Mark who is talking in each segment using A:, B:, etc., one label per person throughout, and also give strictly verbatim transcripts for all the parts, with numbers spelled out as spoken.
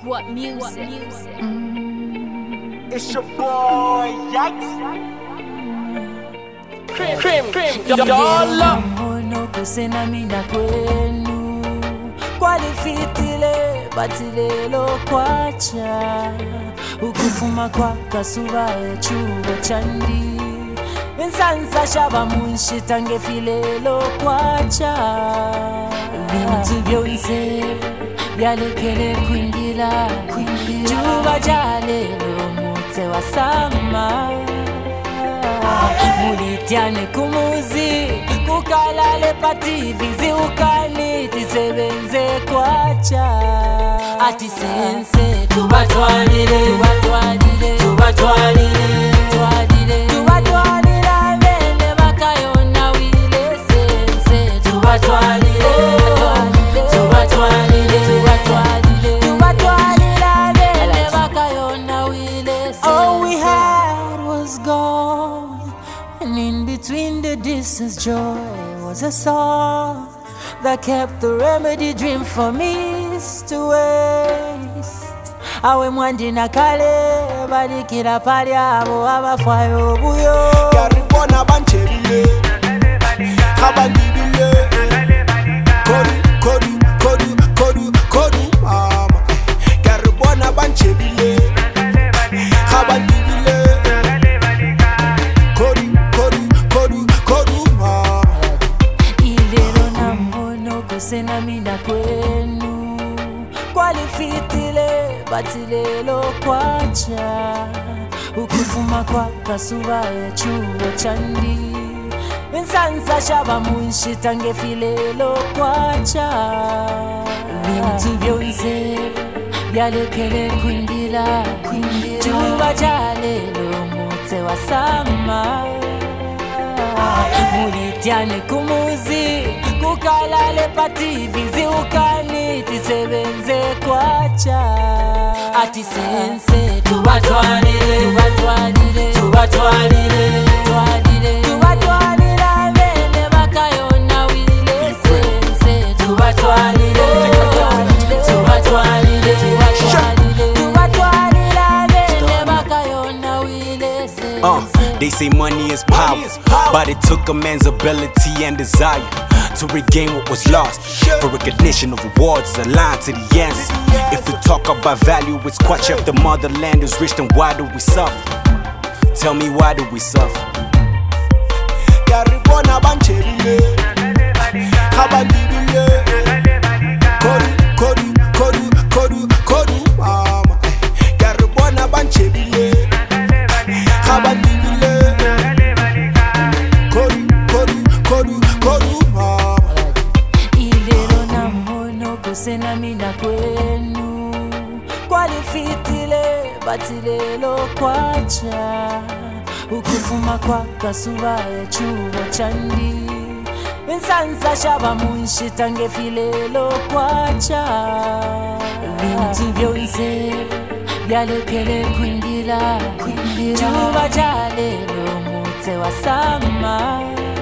A: What music? What music? Mm.
B: It's your boy Yikes.
C: Cream, cream, cream, dollar.
D: Mono kusena mina kwenu kwalifitile batilelo kwacha ukufuma kwa kasuba echuo chandi insansa shaba munshita ngefilelo kwacha bintu byonse byalekele kwingila juba jalelo mute wasama mulitiane kumuzi kukalale pativizi ukaniti sebenze kwacha ati sense tubatwalire tubatwalire tubatwalire tubatwalire tubatwalire bene bakayona wile sense tubatwalire tubatwalire tubatwalire tubatwalire bene bakayona wile sense. All we had was gone, and in between the distance joy was a song that kept the remedy dream for me to waste. Awe mwandi na kale badikira pali abo abafayo buyo
B: Yaribona banchebile Kabandibile Kodu, kodu, kodu, kodu, kodu mama Yaribona banchebile Kabandibile Kodu, kodu, kodu, kodu mama
D: Ilero na mbono kusena mina kwenu kwalifitile batilelo kwacha ukufuma kwa kasuba echuo chandi insansa shaba munshita ngefilelo kwacha bintu byonse byalekele kwingila juba jalelo mute wasama mulitiane kumuzi kukalale pativizi ukaniti sebenze kwacha ati sense tubatwalire tubatwalire tubatwalire tubatwalire tubatwalire bene bakayona wile sense tubatwalire tubatwalire tubatwalire tubatwalire bene bakayona wile sense.
E: Uh, they say money is power, but it took a man's ability and desire to regain what was lost. For recognition of awards is aligned to the answer. If we talk about value, it's quite if the motherland is rich, then why do we suffer? Tell me, why do we suffer?
B: Yaribona banchebile Kabandibile Kodu, kodu, kodu, kodu, kodu mama Yaribona banchebile Kabandibile Kodu, kodu, kodu, kodu mama
D: Ilero na mbono kusena mina kwenu kwalifitile batilelo kwacha ukufuma kwa kasuba echuo chandi insansa shaba munshita ngefilelo kwacha bintu byonse byalekele kwingila juba jalelo mute wasama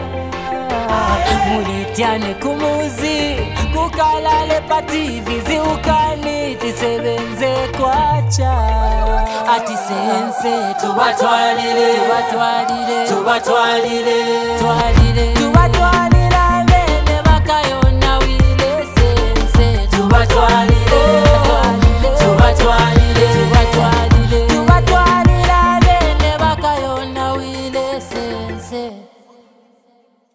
D: mulitiane kumuzi kukalale pativizi ukaniti sebenze kwacha ati sense tubatwalire tubatwalire tubatwalire tubatwalire tubatwalire bene bakayona wile sense tubatwalire tubatwalire tubatwalire tubatwalire bene bakayona wile sense.